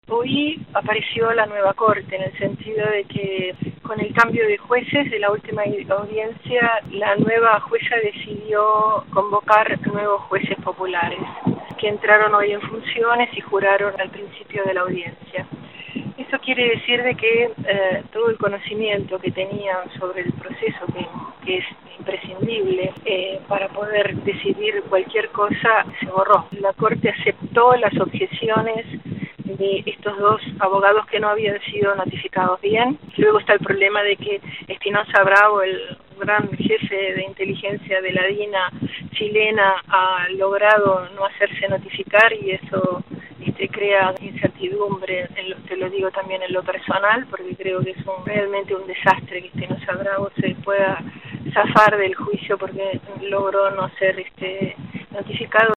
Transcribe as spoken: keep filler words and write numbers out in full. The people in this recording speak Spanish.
Hoy apareció la nueva corte en el sentido de que con el cambio de jueces de la última audiencia, la nueva jueza decidió convocar nuevos jueces populares que entraron hoy en funciones y juraron al principio de la audiencia. Eso quiere decir de que eh, todo el conocimiento que tenían sobre el proceso, que, que es imprescindible eh, para poder decidir cualquier cosa, se borró. La Corte aceptó las objeciones de estos dos abogados que no habían sido notificados bien. Luego está el problema de que Espinosa Bravo, el gran jefe de inteligencia de la DINA chilena, ha logrado no hacerse notificar y eso este, crea incertidumbre, en lo, te lo digo también en lo personal, porque creo que es un, realmente un desastre que Espinosa Bravo se pueda zafar del juicio porque logró no ser este, notificado.